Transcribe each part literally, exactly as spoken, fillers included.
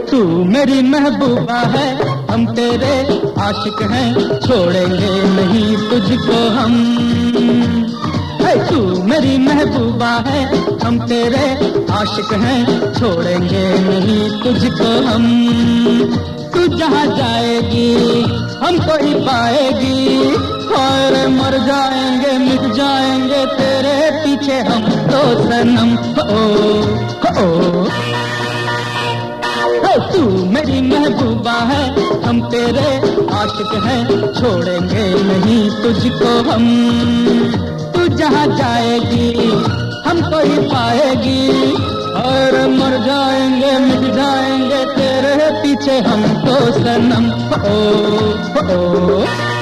तू मेरी महबूबा है, हम तेरे आशिक हैं, छोड़ेंगे नहीं तुझको हम। है तू मेरी महबूबा है, हम तेरे आशिक हैं, छोड़ेंगे नहीं तुझको हम। तू जहाँ जाएगी हमको ही पाएगी, और मर जाएंगे मिट जाएंगे तेरे पीछे हम तो सनम। ओ ओ तू मेरी महबूबा है, हम तेरे आशिक हैं, छोड़ेंगे नहीं तुझको हम। तू जहाँ जाएगी हमको ही पाएगी, और मर जाएंगे मिट जाएंगे तेरे पीछे हम तो सनम। ओ ओ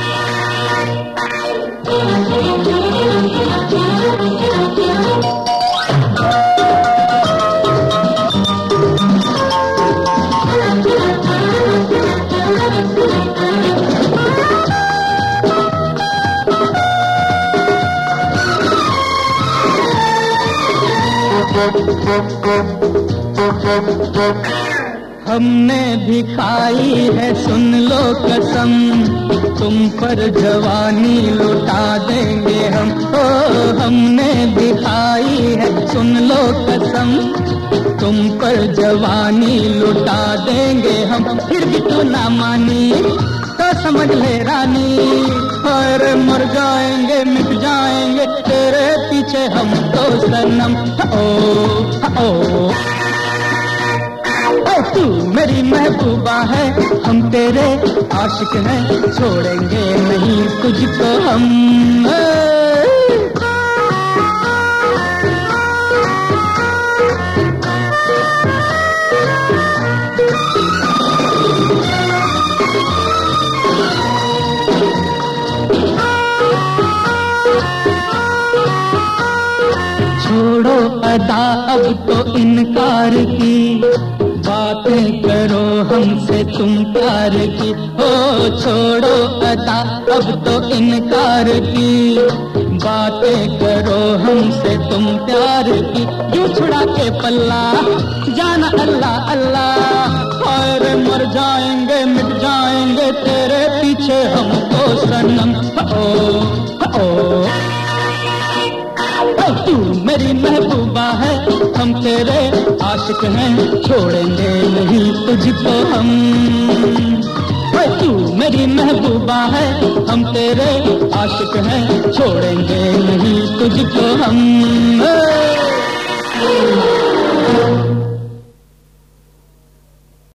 हमने भी खाई है सुन लो कसम, तुम पर जवानी लुटा देंगे हम। ओ हमने भी खाई है सुन लो कसम, तुम पर जवानी लुटा देंगे हम। फिर भी तू ना मानी तो समझ ले रानी, और मर जाएंगे मिट जाएंगे तेरे पीछे हम तो सनम। ओ ओ तू मेरी महबूबा है, हम तेरे आशिक हैं, छोड़ेंगे नहीं तुझको हम। छोड़ो अदा अब तो इनकार की, बातें करो हमसे तुम प्यार की। ओ छोड़ो अदा अब तो इनकार की, बातें करो हमसे तुम प्यार की। क्यों छुड़ा के पल्ला जाना अल्लाह अल्लाह, और मर जाएंगे मिट जाएंगे तेरे पीछे हम तो सनम। ओ ओ तू मेरी महबूबा है, हम तेरे आशिक हैं, छोड़ेंगे नहीं तुझको हम। तू मेरी महबूबा है, हम तेरे आशिक हैं, छोड़ेंगे नहीं तुझको हम।